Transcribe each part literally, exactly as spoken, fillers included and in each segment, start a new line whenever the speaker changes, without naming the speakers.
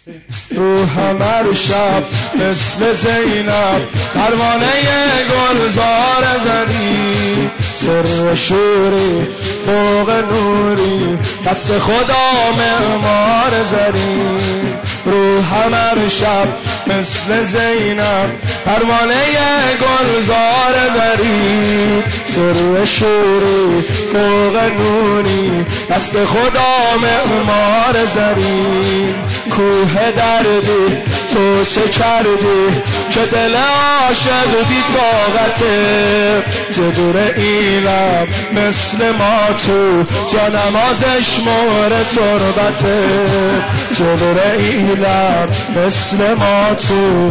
روحم هر شب مثل زینب پروانه گلزار زری، سر شوری فوق نوری دست خدا معمار زری. روحم هر شب مثل زینب پروانه گلزار زری، سر شوری فوق نوری دست خدا معمار زری. کوه دردی تو چه کردی که دل عاشق بی طاقته، چه دور اینم مثل ما تو جا نمازش مور تربته، چه دور اینم مثل ما تو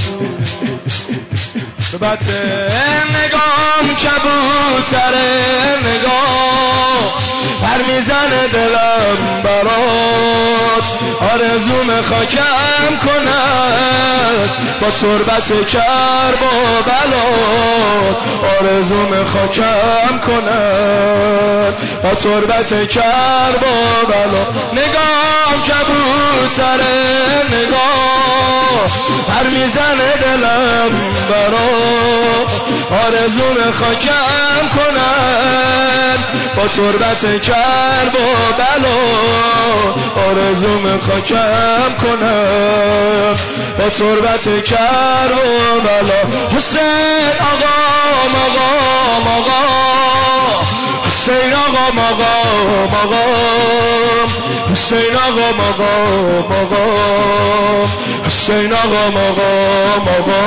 بته. نگام کبوتره نگاه پر میزنه دلم برات، آرزوم خاکم کند با تربت کرب و بلات، آرزوم خاکم کند با تربت کرب و بلات. نگام کبوتره نگاه پر میزنه دلم برات، آرزوم خاکم کند با تربت کرب و بلا، آرزوم خاکم کنم با تربت کرب و بلا. حسین آقا آقا آقا، حسین آقا آقا آقا، حسین آقا آقا آقا، حسین آقا آقا آقا،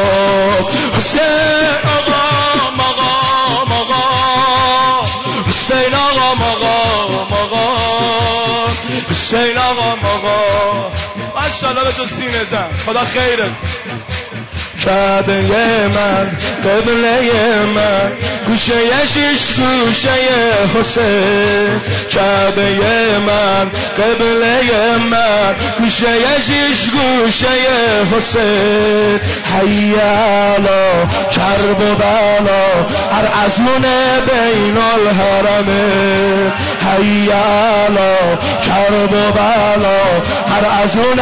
حسین آقا آقا آقا، حسین آقا آقا آقا، حسین آقا آقا. ماشاءالله به تو سینه زن، خدا خیرت. کعبه من قبله من گوشه شیش گوشه حسین، کعبه من قبله من گوشه شیش گوشه حسین. حی علی کرب و بلا هر ازمون بین الحرمه، حی علی کرب و بلا هر ازمون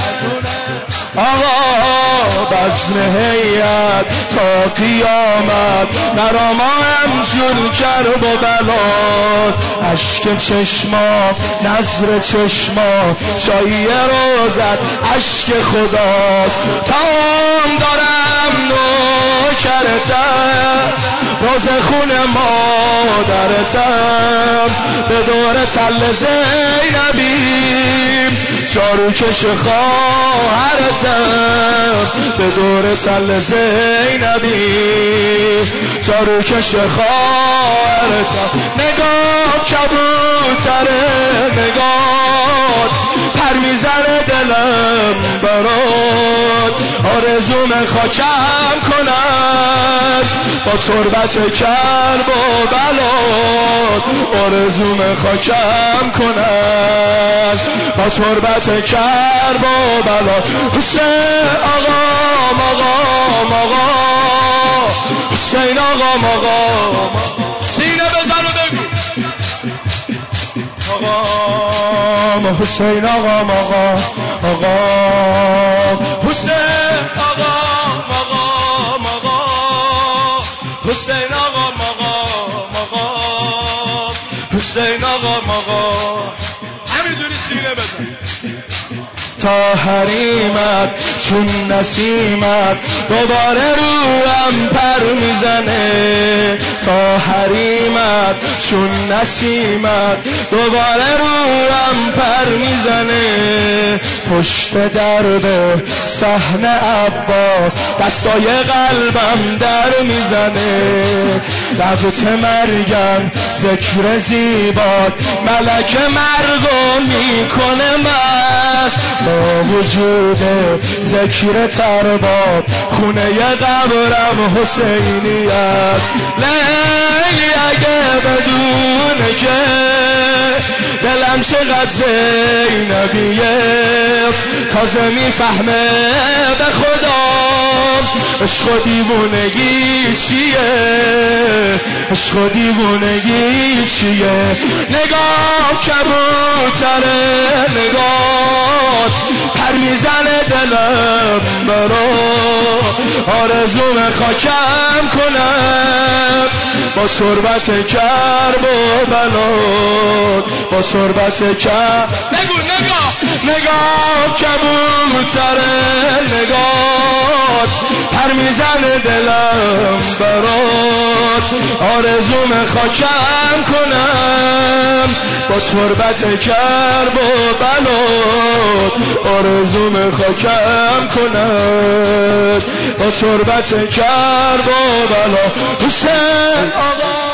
آقا بزم هیئت تا قیامت نراما همچون کرب و بلاست. اشک چشما نظر چشما چایی روزت اشک خداست. تام دارم نوکرتم روز خون مادرتم، به دور تل زینبیم چارو کش خواهرتم، به دور تل زینبیم چارو کش خواهرتم. نگاه کبوتره نگاه پر میزنه دلم برات، آرزوم خاکم کند با تربت کرب و بلات، آرزوم خاکم کند با تربت کرب و بلات. حسین آقا آقا آقا، حسین آقا آقا، سینه بزن و بگو آقا، حسین آقا آقا آقا، حسین آقا آقا آقا، حسین آقا آقا آقا، حسین آقا آقا. همینجوری سینه بزن. تا حریمت چون نسیمت دوباره روم پر میزنه، تا حریمت چون نسیمت دوباره روم پر میزنه. پشت درب صحن عباس دستای قلبم در میزنه. وقت مرگم ذکر زیبات ملک مرگو میکنه مست، با وجود ذکر ترباب خونه قبرم حسینی است. لیلی اگه بدونه که دلم چقدر زینبیه، تازه میفهمه به خدا عشق و دیوونگی چیه، عشق و دیوونگی چیه. نگاه کبوتره نگاه دلم برا آرزوم خاکم کنم با تربت کرب و بلاد با تربت کرب نگو نگاه نگاه کبوتره نگاه پر میزن دلم برات آرزوم خاکم کنم با تربت کرب و بلاد آرزوم خاکم کنم با تربت کرب و بلاد حسین آقا